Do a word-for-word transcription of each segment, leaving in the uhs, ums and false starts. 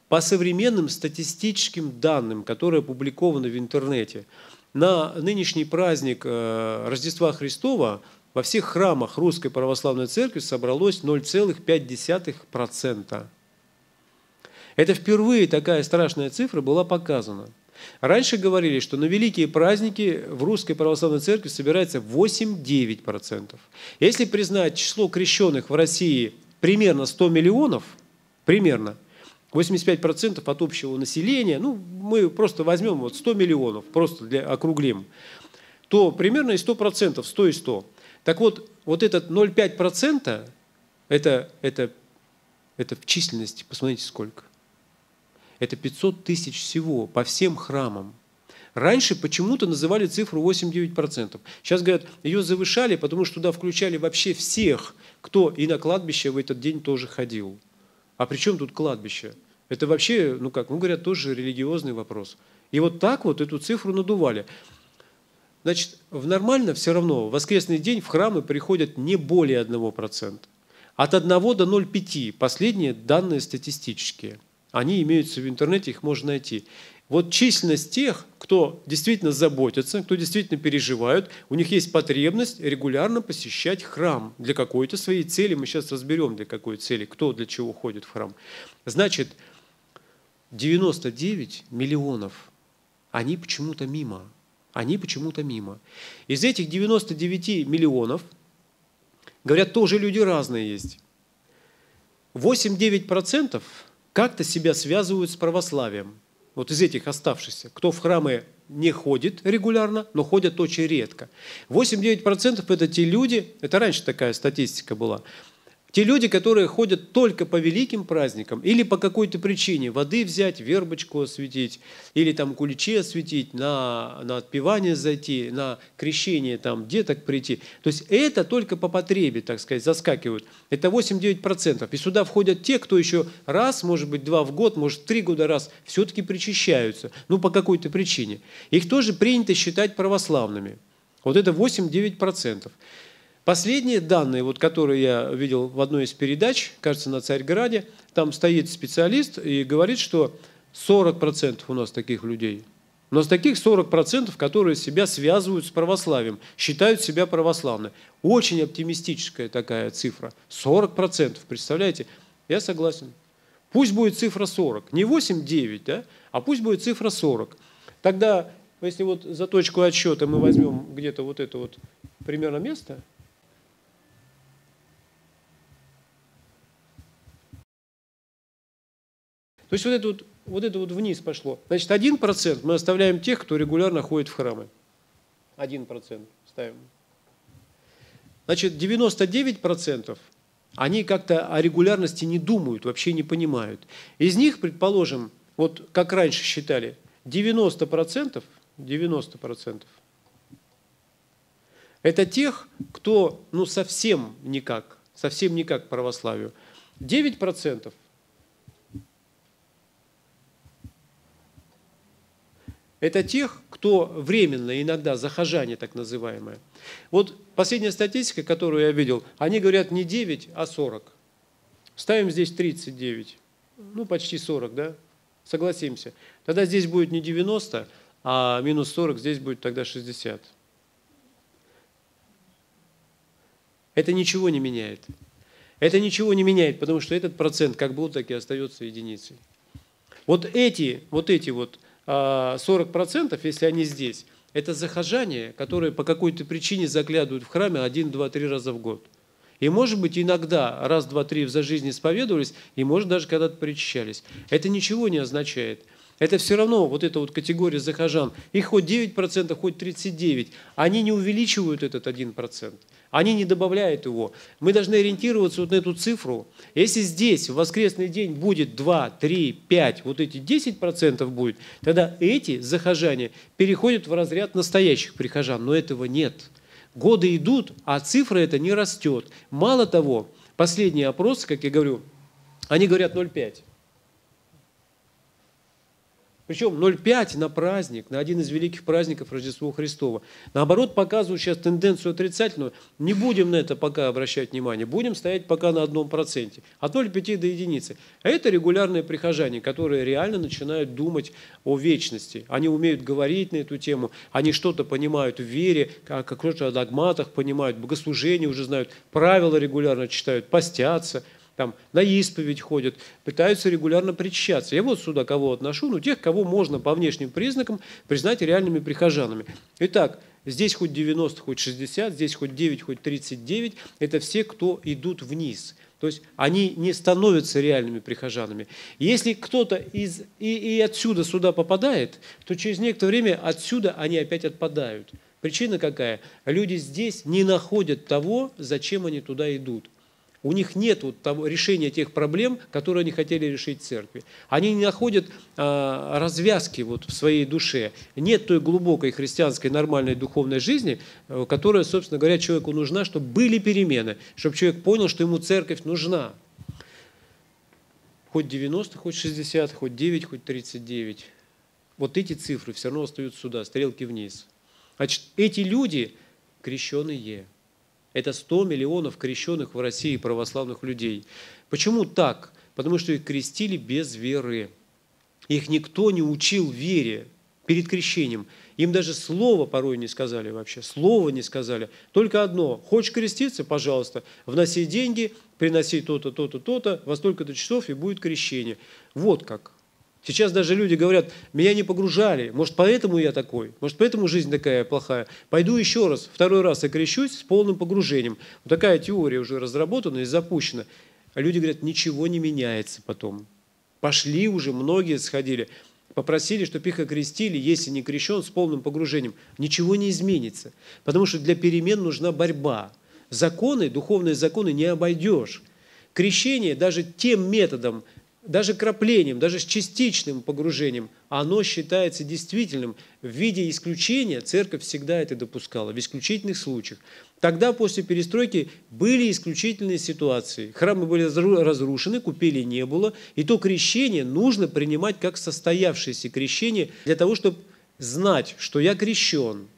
по современным статистическим данным, которые опубликованы в интернете, на нынешний праздник Рождества Христова во всех храмах Русской Православной Церкви собралось ноль целых пять десятых процента. Это впервые такая страшная цифра была показана. Раньше говорили, что на великие праздники в Русской Православной Церкви собирается восемь-девять процентов. Если признать число крещенных в России примерно сто миллионов, примерно, восемьдесят пять процентов от общего населения, ну, мы просто возьмем вот сто миллионов, просто для, округлим, то примерно и сто процентов, сто и сто. Так вот, вот этот ноль целых пять десятых процента, это, это, это в численности, посмотрите сколько. Это пятьсот тысяч всего по всем храмам. Раньше почему-то называли цифру восемь-девять процентов. Сейчас, говорят, ее завышали, потому что туда включали вообще всех, кто и на кладбище в этот день тоже ходил. А при чем тут кладбище? Это вообще, ну как, ну говорят, тоже религиозный вопрос. И вот так вот эту цифру надували. Значит, в нормально все равно в воскресный день в храмы приходят не более одного процента. От одного до ноль целых пяти десятых. Последние данные статистические. Они имеются в интернете, их можно найти. Вот численность тех, кто действительно заботится, кто действительно переживает, у них есть потребность регулярно посещать храм для какой-то своей цели. Мы сейчас разберем, для какой цели, кто для чего ходит в храм. Значит, девяносто девять миллионов, они почему-то мимо. Они почему-то мимо. Из этих девяноста девяти миллионов, говорят, тоже люди разные есть. восемь-девять процентов как-то себя связывают с православием. Вот из этих оставшихся, кто в храмы не ходит регулярно, но ходят очень редко. восемь-девять процентов это те люди, это раньше такая статистика была, те люди, которые ходят только по великим праздникам или по какой-то причине воды взять, вербочку осветить, или там куличи осветить, на, на отпевание зайти, на крещение там деток прийти. То есть это только по потребе, так сказать, заскакивают. Это восемь-девять процентов. И сюда входят те, кто еще раз, может быть, два в год, может, три года раз, все-таки причащаются. Ну, по какой-то причине. Их тоже принято считать православными. Вот это восемь-девять процентов. Последние данные, вот, которые я видел в одной из передач, кажется, на Царьграде, там стоит специалист и говорит, что сорок процентов у нас таких людей. У нас таких сорок процентов, которые себя связывают с православием, считают себя православными. Очень оптимистическая такая цифра. сорок процентов, представляете? Я согласен. Пусть будет цифра сорок. Не восемь-девять, да? А пусть будет цифра сорок. Тогда, если вот за точку отсчета мы возьмем где-то вот это вот примерно место, то есть вот это вот, вот это вот вниз пошло. Значит, один процент мы оставляем тех, кто регулярно ходит в храмы. один процент ставим. Значит, девяносто девять процентов они как-то о регулярности не думают, вообще не понимают. Из них, предположим, вот как раньше считали, девяносто процентов, девяносто процентов это тех, кто ну, совсем никак, совсем никак к православию. девять процентов это тех, кто временно, иногда захожане так называемые. Вот последняя статистика, которую я видел, они говорят не девять, а сорок. Ставим здесь тридцать девять. Ну, почти сорок, да? Согласимся. Тогда здесь будет не девяносто, а минус сорок, здесь будет тогда шестьдесят. Это ничего не меняет. Это ничего не меняет, потому что этот процент как был, так и остается единицей. Вот эти, вот эти вот сорок процентов, если они здесь, это захожане, которые по какой-то причине заглядывают в храме один, два, три раза в год. И, может быть, иногда раз, два, три за жизнь исповедовались, и, может, даже когда-то причащались. Это ничего не означает. Это все равно вот эта вот категория захожан, их хоть девять процентов, хоть тридцать девять процентов, они не увеличивают этот один процент, они не добавляют его. Мы должны ориентироваться вот на эту цифру. Если здесь в воскресный день будет два, три, пять, вот эти десять процентов будет, тогда эти захожане переходят в разряд настоящих прихожан, но этого нет. Годы идут, а цифра эта не растет. Мало того, последние опросы, как я говорю, они говорят ноль целых пять десятых. Причем ноль целых пять на праздник, на один из великих праздников Рождества Христова. Наоборот, показывают сейчас тенденцию отрицательную. Не будем на это пока обращать внимание, будем стоять пока на одном проценте. От ноль целых пяти до единицы. А это регулярные прихожане, которые реально начинают думать о вечности. Они умеют говорить на эту тему, они что-то понимают в вере, как-то о догматах понимают, богослужения уже знают, правила регулярно читают, постятся. Там на исповедь ходят, пытаются регулярно причащаться. Я вот сюда кого отношу, ну тех, кого можно по внешним признакам признать реальными прихожанами. Итак, здесь хоть девяносто, хоть шестьдесят, здесь хоть девять, хоть тридцать девять, это все, кто идут вниз. То есть они не становятся реальными прихожанами. Если кто-то из, и, и отсюда сюда попадает, то через некоторое время отсюда они опять отпадают. Причина какая? Люди здесь не находят того, зачем они туда идут. У них нет вот того решения тех проблем, которые они хотели решить в церкви. Они не находят а, развязки вот в своей душе. Нет той глубокой христианской нормальной духовной жизни, которая, собственно говоря, человеку нужна, чтобы были перемены, чтобы человек понял, что ему церковь нужна. Хоть девяносто, хоть шестьдесят, хоть девять, хоть тридцать девять. Вот эти цифры все равно остаются сюда, стрелки вниз. Значит, эти люди крещеные. Это сто миллионов крещенных в России православных людей. Почему так? Потому что их крестили без веры. Их никто не учил вере перед крещением. Им даже слова порой не сказали вообще. Слова не сказали. Только одно. Хочешь креститься? Пожалуйста. Вноси деньги, приноси то-то, то-то, то-то, во столько-то часов и будет крещение. Вот как. Сейчас даже люди говорят, меня не погружали, может, поэтому я такой, может, поэтому жизнь такая плохая. Пойду еще раз, второй раз окрещусь с полным погружением. Вот такая теория уже разработана и запущена. А люди говорят, ничего не меняется потом. Пошли уже, многие сходили, попросили, чтобы их окрестили, если не крещен, с полным погружением. Ничего не изменится, потому что для перемен нужна борьба. Законы, духовные законы не обойдешь. Крещение даже тем методом, даже краплением, даже с частичным погружением, оно считается действительным. В виде исключения церковь всегда это допускала, в исключительных случаях. Тогда, после перестройки, были исключительные ситуации. Храмы были разрушены, купели не было, и то крещение нужно принимать как состоявшееся крещение для того, чтобы знать, что я крещен.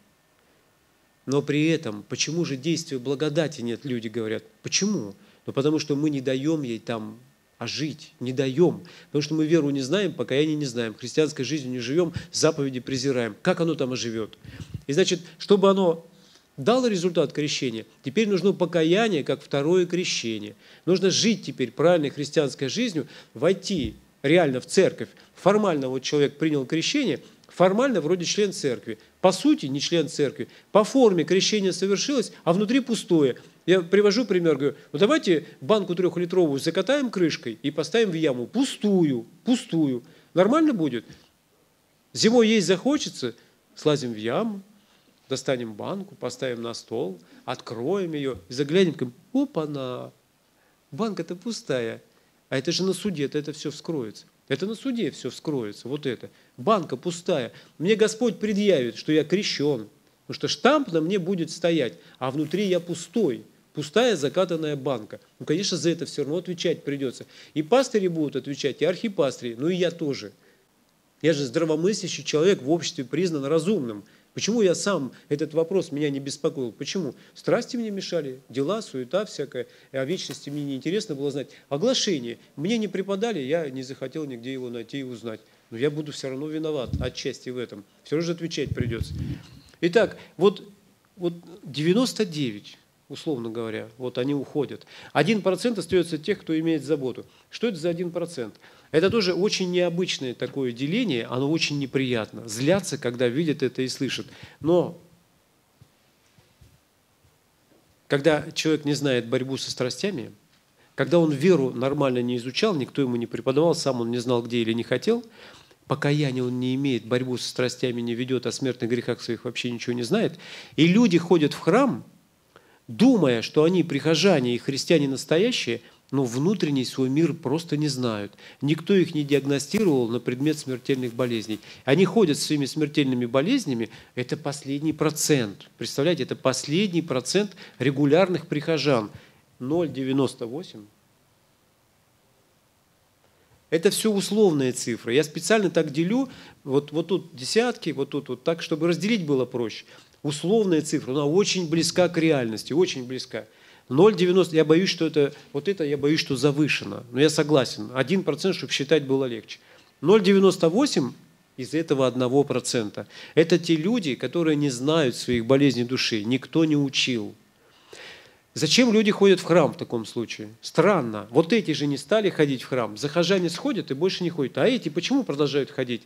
Но при этом, почему же действия благодати нет, люди говорят. Почему? Ну, потому что мы не даем ей там а жить не даем. Потому что мы веру не знаем, покаяния не знаем, христианской жизнью не живем, заповеди презираем. Как оно там оживет? И значит, чтобы оно дало результат крещения, теперь нужно покаяние, как второе крещение. Нужно жить теперь правильной христианской жизнью, войти реально в церковь. Формально вот человек принял крещение, формально вроде член церкви. По сути, не член церкви. По форме крещение совершилось, а внутри пустое. Я привожу пример, говорю, ну давайте банку трехлитровую закатаем крышкой и поставим в яму. Пустую, пустую. Нормально будет? Зимой есть захочется, слазим в яму, достанем банку, поставим на стол, откроем ее и заглянем, говорим, опа-на, банка-то пустая. А это же на суде-то это все вскроется. Это на суде все вскроется, вот это. Банка пустая. Мне Господь предъявит, что я крещен, потому что штамп на мне будет стоять, а внутри я пустой. Пустая закатанная банка. Ну, конечно, за это все равно отвечать придется. И пастыри будут отвечать, и архипастыри, ну и я тоже. Я же здравомыслящий человек, в обществе признан разумным. Почему я сам, этот вопрос меня не беспокоил? Почему? Страсти мне мешали, дела, суета всякая, о вечности мне неинтересно было знать. Оглашение. Мне не преподали, я не захотел нигде его найти и узнать. Но я буду все равно виноват отчасти в этом. Все равно же отвечать придется. Итак, вот, вот девяносто девять, условно говоря, вот они уходят. один процент остается тех, кто имеет заботу. Что это за один процент? Это тоже очень необычное такое деление, оно очень неприятно. Злятся, когда видят это и слышат. Но когда человек не знает борьбу со страстями, когда он веру нормально не изучал, никто ему не преподавал, сам он не знал, где или не хотел, покаяния он не имеет, борьбу со страстями не ведет, о смертных грехах своих вообще ничего не знает, и люди ходят в храм, думая, что они прихожане и христиане настоящие, но внутренний свой мир просто не знают. Никто их не диагностировал на предмет смертельных болезней. Они ходят с своими смертельными болезнями, это последний процент. Представляете, это последний процент регулярных прихожан. ноль целых девяносто восемь. Это все условные цифры. Я специально так делю, вот, вот тут десятки, вот тут вот так, чтобы разделить было проще. Условная цифра, она очень близка к реальности, очень близка. ноль целых девяносто, я боюсь, что это, вот это я боюсь, что завышено. Но я согласен, один процент, чтобы считать было легче. ноль целых девяносто восемь из этого одного процента. Это те люди, которые не знают своих болезней души, никто не учил. Зачем люди ходят в храм в таком случае? Странно. Вот эти же не стали ходить в храм. Захожане сходят и больше не ходят. А эти почему продолжают ходить?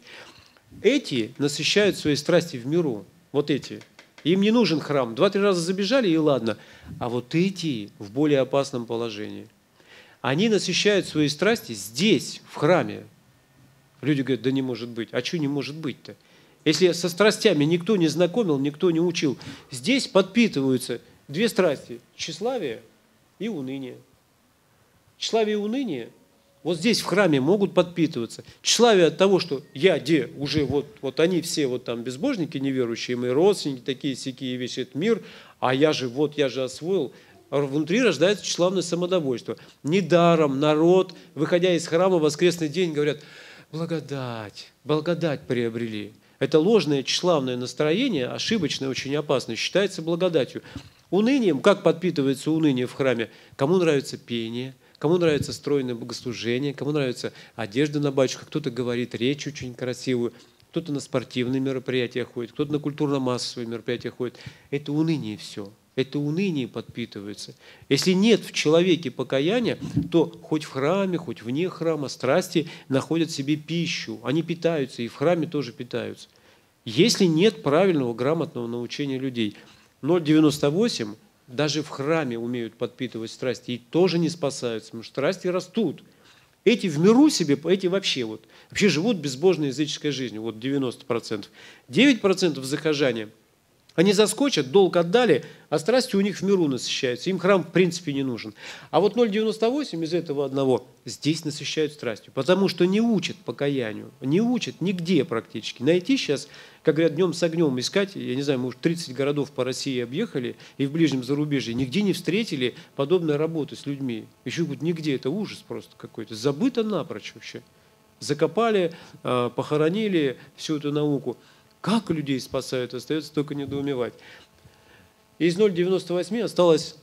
Эти насыщают свои страсти в миру. Вот эти. Им не нужен храм. Два-три раза забежали и ладно. А вот эти в более опасном положении. Они насыщают свои страсти здесь, в храме. Люди говорят, да не может быть. А что не может быть-то? Если со страстями никто не знакомил, никто не учил, здесь подпитываются две страсти – тщеславие и уныние. Тщеславие и уныние вот здесь в храме могут подпитываться. Тщеславие от того, что я, где уже вот, вот они все вот там безбожники неверующие, мои родственники, такие-сякие вещи, это мир, а я же вот, я же освоил. Внутри рождается тщеславное самодовольство. Недаром народ, выходя из храма в воскресный день, говорят, благодать, благодать приобрели. Это ложное тщеславное настроение, ошибочное, очень опасное, считается благодатью. Унынием, как подпитывается уныние в храме? Кому нравится пение, кому нравится стройное богослужение, кому нравится одежда на батюшках, кто-то говорит речь очень красивую, кто-то на спортивные мероприятия ходит, кто-то на культурно-массовые мероприятия ходит. Это уныние все. Это уныние подпитывается. Если нет в человеке покаяния, то хоть в храме, хоть вне храма страсти находят себе пищу. Они питаются, и в храме тоже питаются. Если нет правильного, грамотного научения людей. ноль целых девяносто восемь даже в храме умеют подпитывать страсти и тоже не спасаются, потому что страсти растут. Эти в миру себе, эти вообще, вот, вообще живут безбожной языческой жизнью, вот девяносто процентов. девять процентов захожания. Они заскочат, долг отдали, а страсти у них в миру насыщаются. Им храм в принципе не нужен. А вот ноль целых девяносто восемь из этого одного здесь насыщают страстью. Потому что не учат покаянию. Не учат нигде практически. Найти сейчас, как говорят, днем с огнем искать, я не знаю, мы уже тридцать городов по России объехали, и в ближнем зарубежье, нигде не встретили подобной работы с людьми. Еще говорят, нигде, это ужас просто какой-то. Забыто напрочь вообще. Закопали, похоронили всю эту науку. Как людей спасают, остается только недоумевать. Из ноль целых девяносто восемь осталось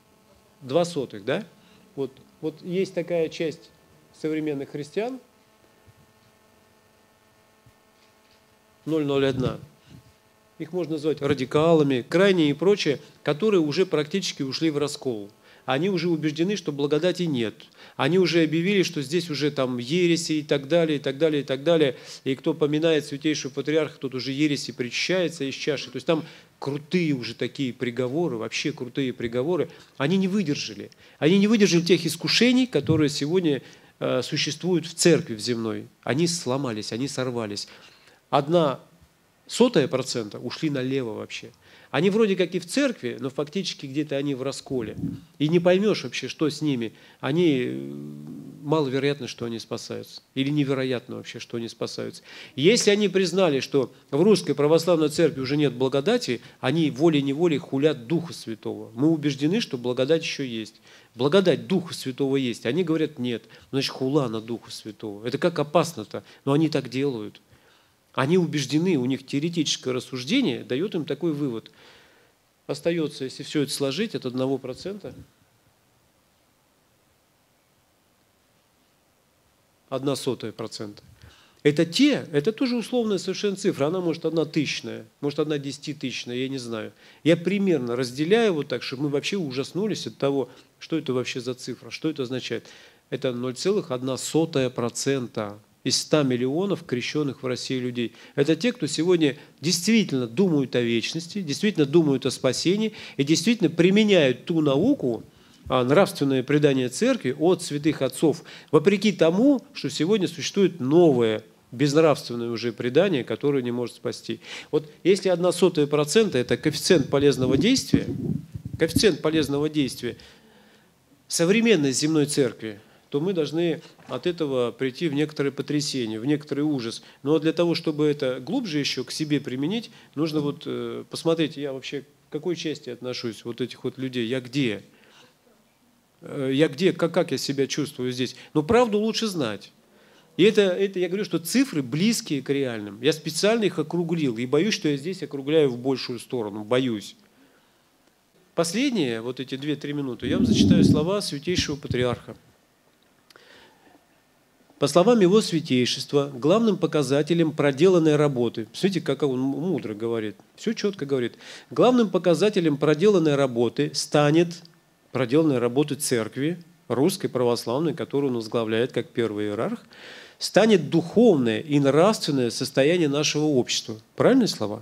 два сотых, да? Вот, вот есть такая часть современных христиан, ноль целых ноль одна. Их можно назвать радикалами, крайние и прочее, которые уже практически ушли в раскол. Они уже убеждены, что благодати нет. Они уже объявили, что здесь уже там ереси и так далее, и так далее, и так далее. И кто поминает святейшего патриарха, тот уже ереси причащается из чаши. То есть там крутые уже такие приговоры, вообще крутые приговоры. Они не выдержали. Они не выдержали тех искушений, которые сегодня э, существуют в церкви в земной. Они сломались, они сорвались. Одна сотая процента ушли налево вообще. Они вроде как и в церкви, но фактически где-то они в расколе. И не поймешь вообще, что с ними. Они, маловероятно, что они спасаются. Или невероятно вообще, что они спасаются. Если они признали, что в русской православной церкви уже нет благодати, они волей-неволей хулят Духа Святого. Мы убеждены, что благодать еще есть. Благодать Духа Святого есть. Они говорят, нет. Значит, хула на Духа Святого. Это как опасно-то. Но они так делают. Они убеждены, у них теоретическое рассуждение дает им такой вывод. Остается, если все это сложить, от одного процента, одна сотая процента. Это те, это тоже условная совершенно цифра, она может одна тысячная, может одна десятитысячная, я не знаю. Я примерно разделяю вот так, чтобы мы вообще ужаснулись от того, что это вообще за цифра, что это означает. Это ноль целых одна сотая процента. Из ста миллионов крещенных в России людей. Это те, кто сегодня действительно думают о вечности, действительно думают о спасении и действительно применяют ту науку, нравственное предание церкви от святых отцов, вопреки тому, что сегодня существует новое, безнравственное уже предание, которое не может спасти. Вот если одна сотая процента – это коэффициент полезного действия, коэффициент полезного действия современной земной церкви, то мы должны от этого прийти в некоторое потрясение, в некоторый ужас. Но для того, чтобы это глубже еще к себе применить, нужно вот посмотреть, я вообще к какой части отношусь, вот этих вот людей, я где? Я где, как, как я себя чувствую здесь? Но правду лучше знать. И это, это, я говорю, что цифры близкие к реальным. Я специально их округлил. И боюсь, что я здесь округляю в большую сторону. Боюсь. Последние, вот эти две-три минуты, я вам зачитаю слова Святейшего Патриарха. По словам его святейшества, главным показателем проделанной работы, смотрите, как он мудро говорит, все четко говорит, главным показателем проделанной работы станет проделанной работы церкви, русской православной, которую он возглавляет как первый иерарх, станет духовное и нравственное состояние нашего общества. Правильные слова?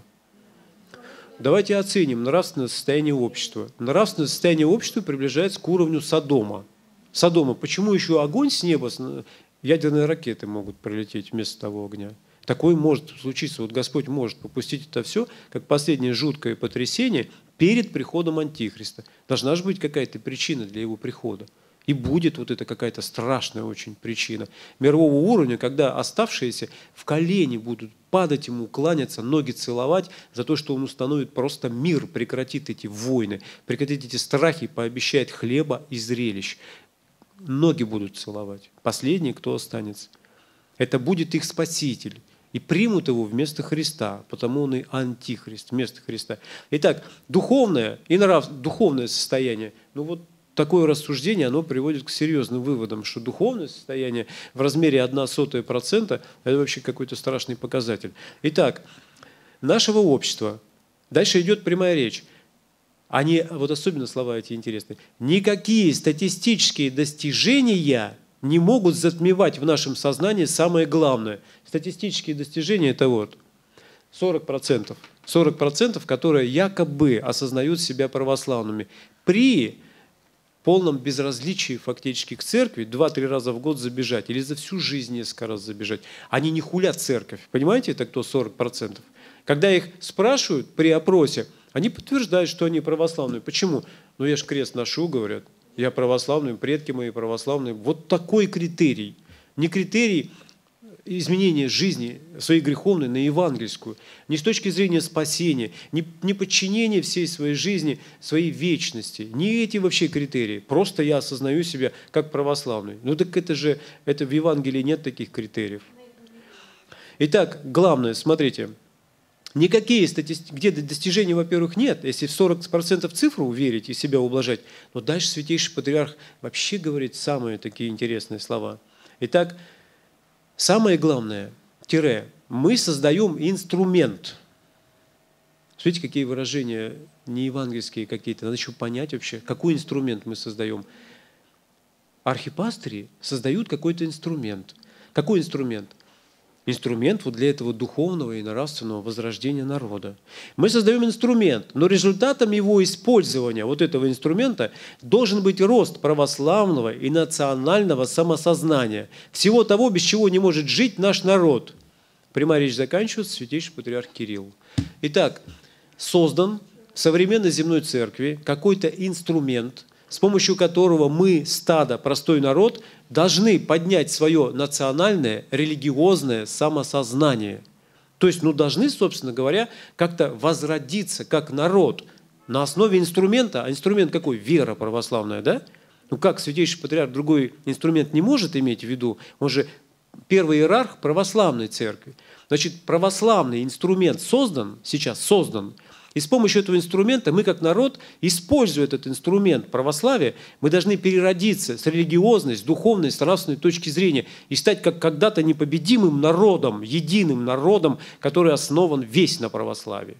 Давайте оценим нравственное состояние общества. Нравственное состояние общества приближается к уровню Содома. Содома. Почему еще огонь с неба, ядерные ракеты могут прилететь вместо того огня? Такое может случиться. Вот Господь может попустить это все, как последнее жуткое потрясение перед приходом Антихриста. Должна же быть какая-то причина для его прихода. И будет вот это какая-то страшная очень причина мирового уровня, когда оставшиеся в колени будут падать ему, кланяться, ноги целовать за то, что он установит просто мир, прекратит эти войны, прекратит эти страхи, пообещает хлеба и зрелищ. Ноги будут целовать. Последний, кто останется. Это будет их Спаситель. И примут его вместо Христа, потому он и антихрист вместо Христа. Итак, духовное и нрав... духовное состояние, ну вот такое рассуждение, оно приводит к серьезным выводам, что духовное состояние в размере одна сотая процента – это вообще какой-то страшный показатель. Итак, нашего общества, дальше идет прямая речь. Они, вот особенно слова эти интересные, никакие статистические достижения не могут затмевать в нашем сознании самое главное. Статистические достижения – это вот сорок процентов. сорок процентов, которые якобы осознают себя православными. При полном безразличии фактически к церкви два-три раза в год забежать или за всю жизнь несколько раз забежать. Они не хулят церковь. Понимаете, это кто сорок процентов? Когда их спрашивают при опросе, они подтверждают, что они православные. Почему? Ну я ж крест ношу, говорят. Я православный, предки мои православные. Вот такой критерий. Не критерий изменения жизни своей греховной на евангельскую, не с точки зрения спасения, не, не подчинения всей своей жизни, своей вечности, не эти вообще критерии. Просто я осознаю себя как православный. Ну так это же, это в Евангелии нет таких критериев. Итак, главное, смотрите, никакие статисти... где достижений, во-первых, нет, если в сорок процентов цифру верить и себя ублажать, но дальше Святейший Патриарх вообще говорит самые такие интересные слова. Итак, самое главное, тире, мы создаем инструмент. Смотрите, какие выражения неевангельские какие-то. Надо еще понять вообще, какой инструмент мы создаем. Архипастыри создают какой-то инструмент. Какой инструмент? Инструмент вот для этого духовного и нравственного возрождения народа. Мы создаем инструмент, но результатом его использования, вот этого инструмента, должен быть рост православного и национального самосознания. Всего того, без чего не может жить наш народ. Прямая речь заканчивается, Святейший Патриарх Кирилл. Итак, создан в современной земной церкви какой-то инструмент, с помощью которого мы, стадо, простой народ, должны поднять свое национальное, религиозное самосознание. То есть, ну, должны, собственно говоря, как-то возродиться как народ на основе инструмента. А инструмент какой? Вера православная, да? Ну, как Святейший Патриарх другой инструмент не может иметь в виду? Он же первый иерарх православной церкви. Значит, православный инструмент создан, сейчас создан, и с помощью этого инструмента мы, как народ, используя этот инструмент православия, мы должны переродиться с религиозной, с духовной, с нравственной точки зрения и стать как когда-то непобедимым народом, единым народом, который основан весь на православии.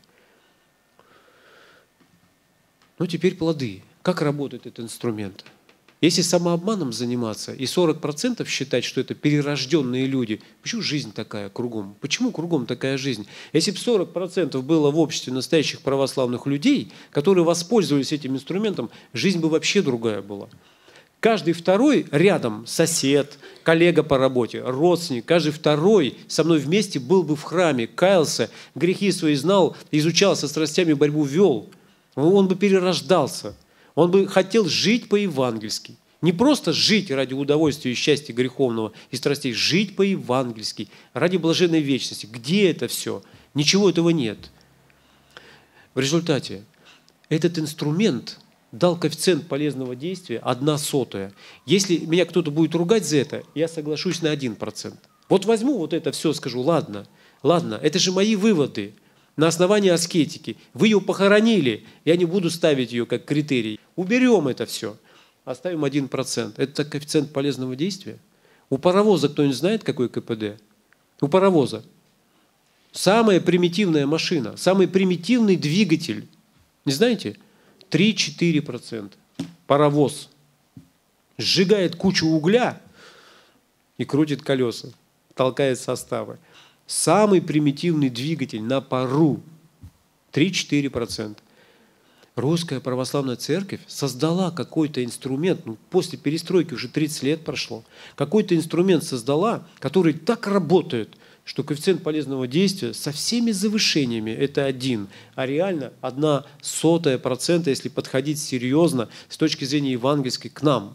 Ну, теперь плоды. Как работает этот инструмент? Если самообманом заниматься и сорок процентов считать, что это перерожденные люди, почему жизнь такая кругом? Почему кругом такая жизнь? Если бы сорок процентов было в обществе настоящих православных людей, которые воспользовались этим инструментом, жизнь бы вообще другая была. Каждый второй рядом, сосед, коллега по работе, родственник, каждый второй со мной вместе был бы в храме, каялся, грехи свои знал, изучал, со страстями борьбу вел. Он бы перерождался. Он бы хотел жить по-евангельски. Не просто жить ради удовольствия и счастья греховного и страстей, жить по-евангельски, ради блаженной вечности. Где это все? Ничего этого нет. В результате этот инструмент дал коэффициент полезного действия одна сотая. Если меня кто-то будет ругать за это, я соглашусь на один процент. Вот возьму вот это все, скажу, ладно, ладно, это же мои выводы на основании аскетики. Вы ее похоронили, я не буду ставить ее как критерий. Уберем это все, оставим один процент. Это коэффициент полезного действия. У паровоза кто-нибудь знает, какой ка пэ дэ? У паровоза. Самая примитивная машина, самый примитивный двигатель. Не знаете? три-четыре процента. Паровоз сжигает кучу угля и крутит колеса, толкает составы. Самый примитивный двигатель на пару три-четыре процента. Русская православная церковь создала какой-то инструмент, ну, после перестройки уже тридцать лет прошло, какой-то инструмент создала, который так работает, что коэффициент полезного действия со всеми завышениями это один, а реально одна сотая процента, если подходить серьезно с точки зрения евангельской к нам.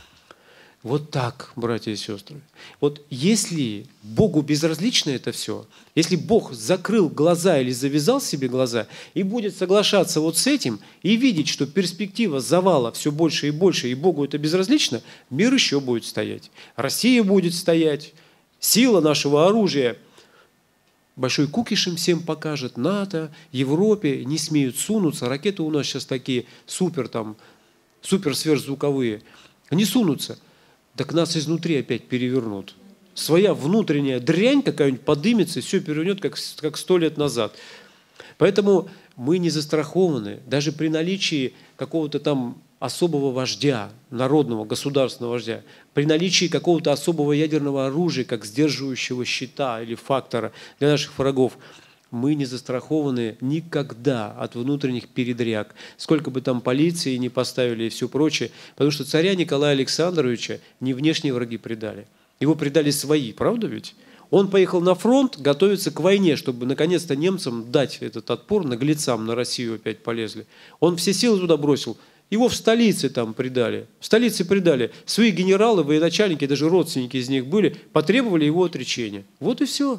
Вот так, братья и сестры. Вот если Богу безразлично это все, если Бог закрыл глаза или завязал себе глаза и будет соглашаться вот с этим и видеть, что перспектива завала все больше и больше, и Богу это безразлично, мир еще будет стоять. Россия будет стоять, сила нашего оружия Большой Кукиш им всем покажет, НАТО, Европе не смеют сунуться, ракеты у нас сейчас такие супер, там, супер сверхзвуковые, они сунутся. Так нас изнутри опять перевернут. Своя внутренняя дрянь какая-нибудь подымется и все перевернет, как, как сто лет назад. Поэтому мы не застрахованы. Даже при наличии какого-то там особого вождя, народного, государственного вождя, при наличии какого-то особого ядерного оружия, как сдерживающего щита или фактора для наших врагов, мы не застрахованы никогда от внутренних передряг, сколько бы там полиции не поставили и все прочее, потому что царя Николая Александровича не внешние враги предали, его предали свои, правда ведь? Он поехал на фронт, готовится к войне, чтобы наконец-то немцам дать этот отпор, наглецам на Россию опять полезли. Он все силы туда бросил, его в столице там предали, в столице предали, свои генералы, военачальники, даже родственники из них были, потребовали его отречения. Вот и все.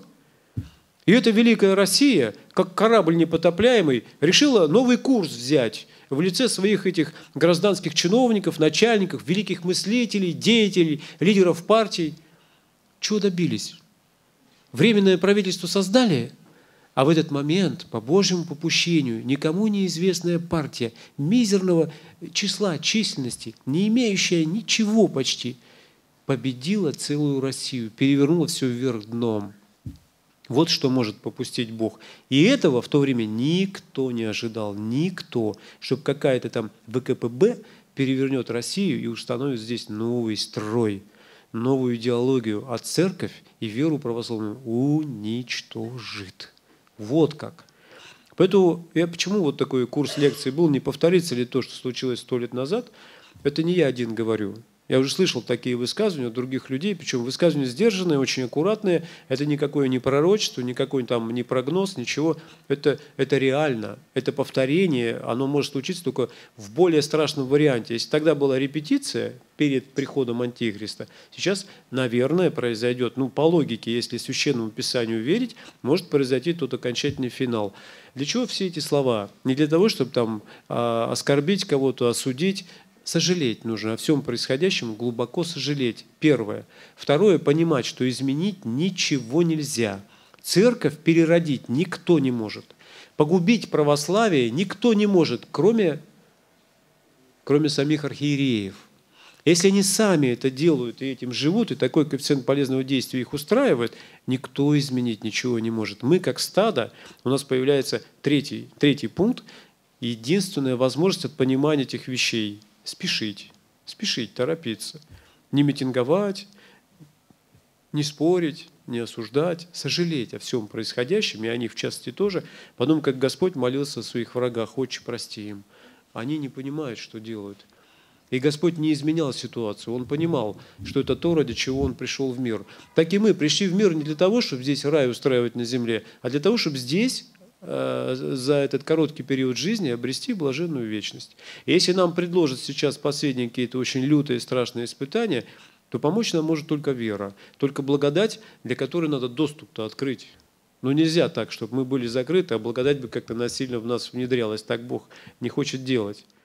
И эта великая Россия, как корабль непотопляемый, решила новый курс взять в лице своих этих гражданских чиновников, начальников, великих мыслителей, деятелей, лидеров партий. Чего добились? Временное правительство создали, а в этот момент, по Божьему попущению, никому неизвестная партия мизерного числа, численности, не имеющая ничего почти, победила целую Россию, перевернула все вверх дном. Вот что может попустить Бог. И этого в то время никто не ожидал, никто, чтобы какая-то там вэ ка пэ бэ перевернет Россию и установит здесь новый строй, новую идеологию, а церковь и веру православную уничтожит. Вот как. Поэтому я почему вот такой курс лекций был, не повторится ли то, что случилось сто лет назад, это не я один говорю. Я уже слышал такие высказывания от других людей, причем высказывания сдержанные, очень аккуратные. Это никакое не пророчество, никакой там не прогноз, ничего. Это, это реально, это повторение, оно может случиться только в более страшном варианте. Если тогда была репетиция перед приходом Антихриста, сейчас, наверное, произойдет, ну, по логике, если Священному Писанию верить, может произойти тот окончательный финал. Для чего все эти слова? Не для того, чтобы там а, оскорбить кого-то, осудить. Сожалеть нужно о всем происходящем, глубоко сожалеть. Первое. Второе. Понимать, что изменить ничего нельзя. Церковь переродить никто не может. Погубить православие никто не может, кроме, кроме самих архиереев. Если они сами это делают и этим живут, и такой коэффициент полезного действия их устраивает, никто изменить ничего не может. Мы, как стадо, у нас появляется третий, третий пункт, единственная возможность от понимания этих вещей. Спешить, спешить, торопиться. Не митинговать, не спорить, не осуждать, сожалеть о всем происходящем, и о них в частности тоже. Потом, как Господь молился о своих врагах, «Отче, прости им». Они не понимают, что делают. И Господь не изменял ситуацию. Он понимал, что это то, ради чего Он пришел в мир. Так и мы пришли в мир не для того, чтобы здесь рай устраивать на земле, а для того, чтобы здесь за этот короткий период жизни обрести блаженную вечность. И если нам предложат сейчас последние какие-то очень лютые, страшные испытания, то помочь нам может только вера, только благодать, для которой надо доступ-то открыть. Но нельзя так, чтобы мы были закрыты, а благодать бы как-то насильно в нас внедрялась. Так Бог не хочет делать.